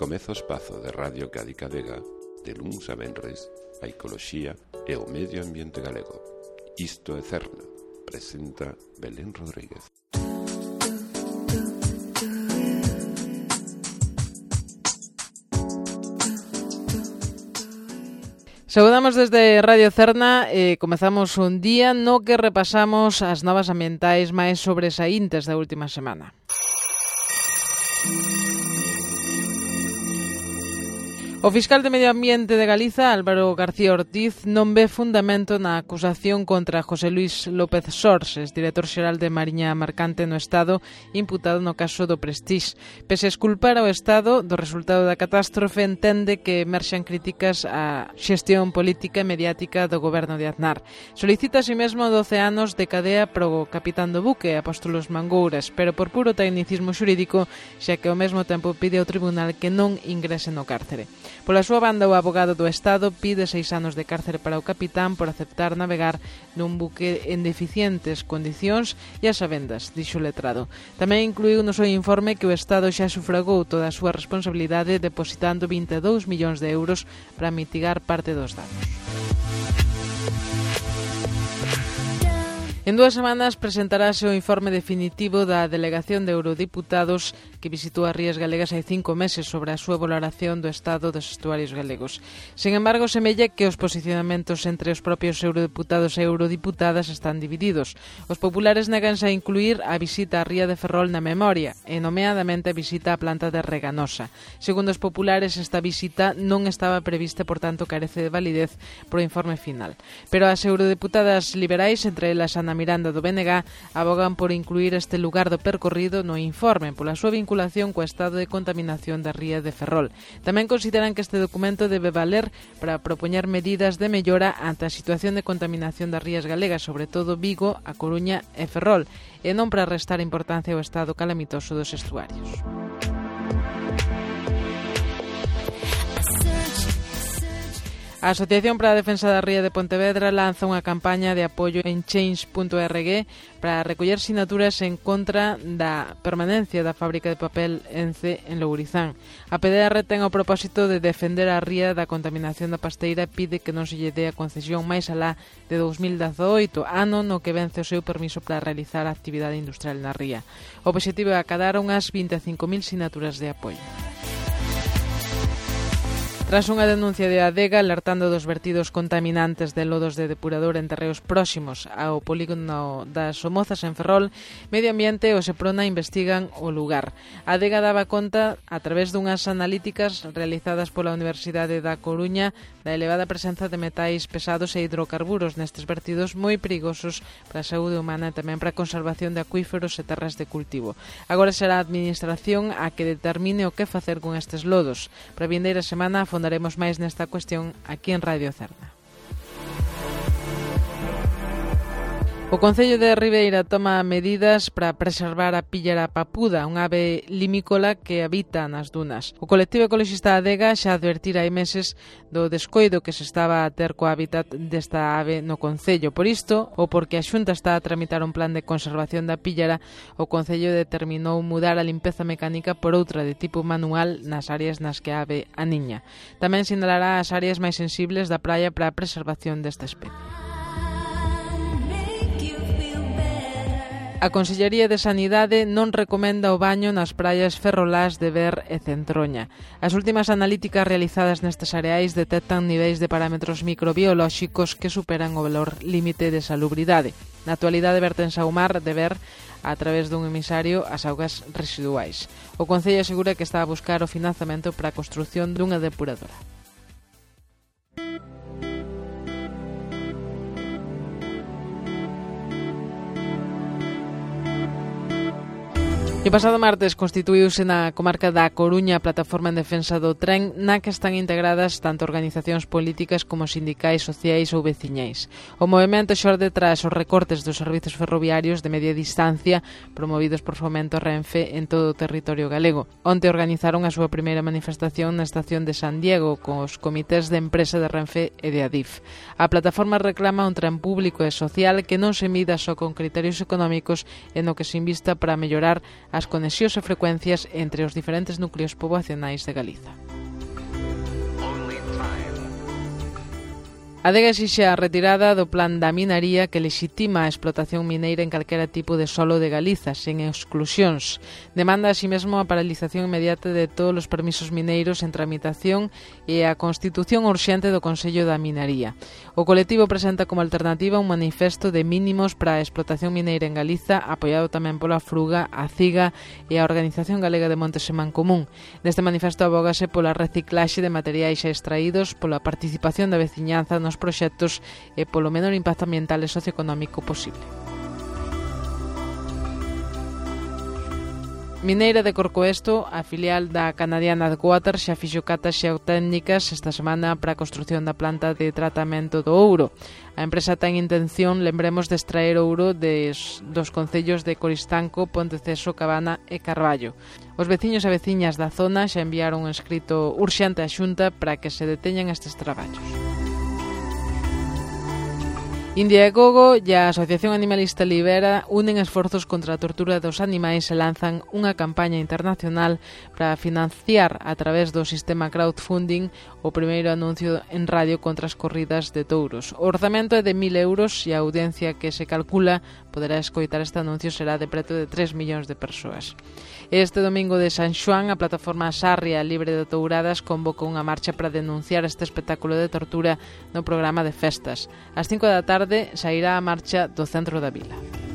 Comeza o espazo de Radio Cádiz Vega, de luns a venres, a ecoloxía e o medio ambiente galego. Isto é Cerna, presenta Belén Rodríguez. Saudamos desde Radio Cerna e comezamos un día no que repasamos as novas ambientais máis sobresaíntes da última semana. O fiscal de Medio Ambiente de Galiza, Álvaro García Ortiz, non ve fundamento na acusación contra José Luís López Sorses, director xeral de Mariña Mercante no Estado, imputado no caso do Prestige. Pese a esculpar ao Estado do resultado da catástrofe, entende que emerxan críticas á xestión política e mediática do goberno de Aznar. Solicita así mesmo 12 anos de cadea pro capitán do buque, Apóstolos Mangouras, pero por puro tecnicismo xurídico, xa que ao mesmo tempo pide ao tribunal que non ingrese no cárcere. Pola súa banda, o abogado do Estado pide 6 anos de cárcere para o capitán por aceptar navegar nun buque en deficientes condicións e as sabendas, dixo o letrado. Tamén incluiu no seu informe que o Estado xa sufragou toda a súa responsabilidade depositando 22 millóns de euros para mitigar parte dos danos. En 2 semanas presentarase o informe definitivo da delegación de eurodiputados que visitou as rías galegas hai 5 meses sobre a súa valoración do estado dos estuarios galegos. Sen embargo, semella que os posicionamentos entre os propios eurodiputados e eurodiputadas están divididos. Os populares néganse a incluir a visita á ría de Ferrol na memoria, e nomeadamente a visita á planta de Reganosa. Segundo os populares, esta visita non estaba prevista, por tanto carece de validez pro informe final. Pero as eurodiputadas liberais, entre elas Ana Miranda do BNG, abogan por incluir este lugar do percorrido no informe pola súa vinculación co estado de contaminación da ría de Ferrol. Tamén consideran que este documento debe valer para propoñer medidas de mellora ante a situación de contaminación das rías galegas, sobre todo Vigo, A Coruña e Ferrol, e non para restar importancia ao estado calamitoso dos estuarios. A Asociación para a Defensa da Ría de Pontevedra lanza unha campaña de apoio en change.org para recoller sinaturas en contra da permanencia da fábrica de papel ENCE en Lourizán. A PDR ten o propósito de defender a ría da contaminación da pasteira e pide que non se lle dé a concesión máis alá de 2018, ano no que vence o seu permiso para realizar a actividade industrial na ría. O obxectivo é acadar unhas 25.000 sinaturas de apoio. Tras unha denuncia de Adega alertando dos vertidos contaminantes de lodos de depurador en terreos próximos ao polígono das Somozas en Ferrol, Medio Ambiente e o Seprona investigan o lugar. Adega daba conta, a través dunhas analíticas realizadas pola Universidade da Coruña, da elevada presenza de metais pesados e hidrocarburos nestes vertidos moi perigosos para a saúde humana e tamén para a conservación de acuíferos e terras de cultivo. Agora será a Administración a que determine o que facer con estes lodos. Para a vindeira semana afondaremos máis nesta cuestión aquí en Radio Cerna. O Concello de Ribeira toma medidas para preservar a píllera papuda, unha ave limícola que habita nas dunas. O colectivo ecoloxista Adega xa advertira hai meses do descoido que se estaba a ter co hábitat desta ave no Concello. Por isto, ou porque a Xunta está a tramitar un plan de conservación da píllera, o Concello determinou mudar a limpeza mecánica por outra de tipo manual nas áreas nas que a ave aniña. Tamén sinalará as áreas máis sensibles da praia para a preservación desta especie. A Consellería de Sanidade non recomenda o baño nas praias ferrolás de Ver e Centroña. As últimas analíticas realizadas nestes areais detectan niveis de parámetros microbiolóxicos que superan o valor límite de salubridade. Na actualidade vertense ao mar de Ver a través dun emisario as augas residuais. O Concello asegura que está a buscar o financiamento para a construción dunha depuradora. E o pasado martes constituíuse na comarca da Coruña a Plataforma en Defensa do Tren, na que están integradas tanto organizacións políticas como sindicais, sociais ou veciñais. O movemento xorde tras os recortes dos servizos ferroviarios de media distancia promovidos por Fomento Renfe en todo o territorio galego. Onte organizaron a súa primeira manifestación na estación de San Diego con os comités de empresa de Renfe e de Adif. A plataforma reclama un tren público e social que non se mida só con criterios económicos e no que se invista para mellorar as conexións e frecuencias entre os diferentes núcleos poboacionais de Galiza. A Adega exixe a retirada do plan da minaría que lexitima a explotación mineira en calquera tipo de solo de Galiza, sen exclusións. Demanda así mesmo a paralización inmediata de todos os permisos mineiros en tramitación e a constitución urxente do Consello da Minaría. O colectivo presenta como alternativa un manifesto de mínimos para a explotación mineira en Galiza, apoiado tamén pola Fruga, a CIGA e a Organización Galega de Montes e Mancomún. Neste manifesto abógase pola reciclaxe de materiais extraídos, pola participación da veciñanza nos proxectos e polo menor impacto ambiental e socioeconómico posible. Mineira de Corcoesto, a filial da canadiana Adwater, xa fixo catas xeotécnicas esta semana para a construción da planta de tratamento do ouro. A empresa ten intención, lembremos, de extraer ouro dos concellos de Coristanco, Ponteceso, Cabana e Carballo. Os veciños e veciñas da zona xa enviaron un escrito urxente á Xunta para que se deteñan estes traballos. India e Gogo e a Asociación Animalista Libera unen esforzos contra a tortura dos animais e lanzan unha campaña internacional para financiar a través do sistema crowdfunding o primeiro anuncio en radio contra as corridas de touros. O orzamento é de 1.000 euros e a audiencia que se calcula poderá escoitar este anuncio será de preto de 3 millóns de persoas. Este domingo de San Xoán, a plataforma Sarria Libre de Touradas convocou unha marcha para denunciar este espectáculo de tortura no programa de festas. Ás 5 da tarde sairá a marcha do centro da vila.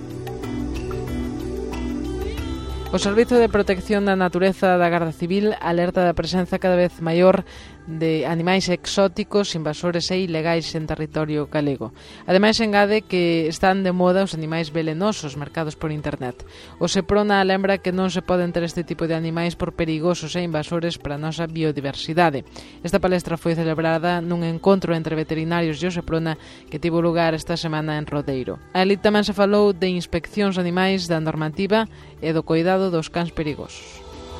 O Servizo de Protección da Natureza da Garda Civil alerta da presenza cada vez maior de animais exóticos, invasores e ilegais en territorio galego. Ademais, engade que están de moda os animais velenosos mercados por internet. O Seprona lembra que non se poden ter este tipo de animais por perigosos e invasores para a nosa biodiversidade. Esta palestra foi celebrada nun encontro entre veterinarios e o Seprona que tivo lugar esta semana en Rodeiro. Ali tamén se falou de inspeccións animais, da normativa e do coidado dos cans perigosos.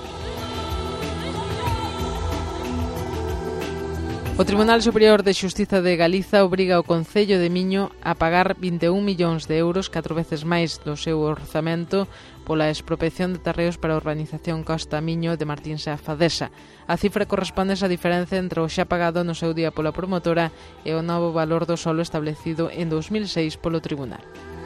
O Tribunal Superior de Xustiza de Galiza obriga o Concello de Miño a pagar 21 millóns de euros, 4 veces máis do seu orzamento, pola expropiación de terreos para a urbanización Costa Miño de Martín Safadesa. A cifra corresponde á diferenza entre o xa pagado no seu día pola promotora e o novo valor do solo establecido en 2006 polo Tribunal.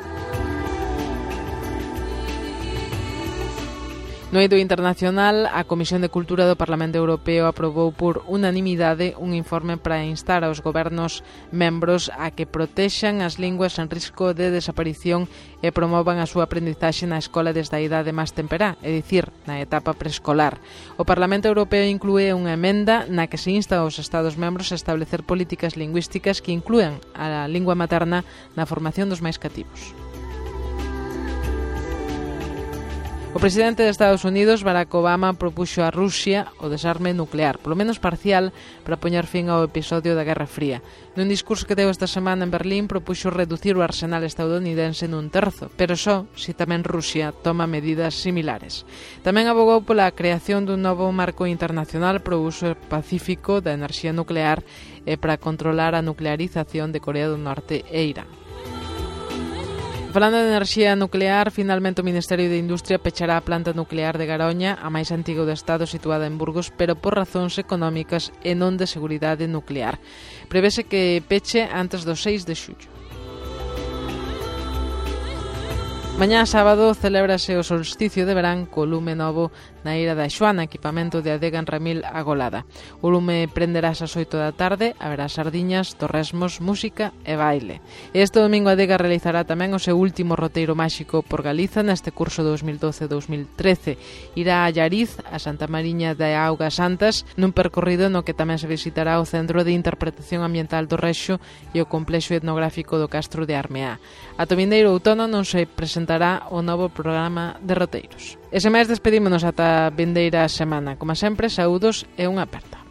No eido internacional, a Comisión de Cultura do Parlamento Europeo aprobou por unanimidade un informe para instar aos gobernos membros a que protexan as linguas en risco de desaparición e promovan a súa aprendizaxe na escola desde a idade máis temperá, é dicir, na etapa preescolar. O Parlamento Europeo inclúe unha emenda na que se insta aos Estados membros a establecer políticas lingüísticas que inclúen a lingua materna na formación dos máis cativos. O presidente de Estados Unidos, Barack Obama, propuxo a Rusia o desarme nuclear, polo menos parcial, para poñer fin ao episodio da Guerra Fría. Nun discurso que deu esta semana en Berlín, propuxo reducir o arsenal estadounidense nun terzo, pero só se tamén Rusia toma medidas similares. Tamén abogou pola creación dun novo marco internacional para o uso pacífico da enerxía nuclear e para controlar a nuclearización de Corea do Norte e Irán. Falando de enerxía nuclear, finalmente o Ministerio de Industria pechará a planta nuclear de Garoña, a máis antiga do Estado situada en Burgos, pero por razóns económicas e non de seguridade nuclear. Prevese que peche antes do 6 de xullo. Mañá sábado celébrase o solsticio de verán co lume novo na Ira da Xoana, equipamento de Adega en Ramil Agolada. O lume prenderás ás 8 da tarde, haberá sardiñas, torresmos, música e baile. Este domingo Adega realizará tamén o seu último roteiro máxico por Galiza neste curso 2012-2013. Irá a Llariz, a Santa Mariña de Augas Santas, nun percorrido no que tamén se visitará o Centro de Interpretación Ambiental do Rexo e o Complexo Etnográfico do Castro de Armeá. Ata o vindeiro outono non se presentará o novo programa de roteiros. Ese mes despedímonos ata a vindeira semana. Como sempre, saúdos e unha aperta.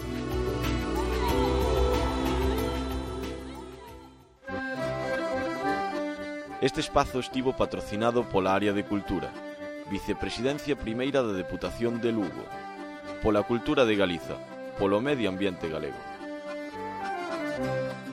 Este espazo estivo patrocinado pola Área de Cultura, Vicepresidencia Primeira da Deputación de Lugo, pola Cultura de Galiza, polo Medio Ambiente Galego.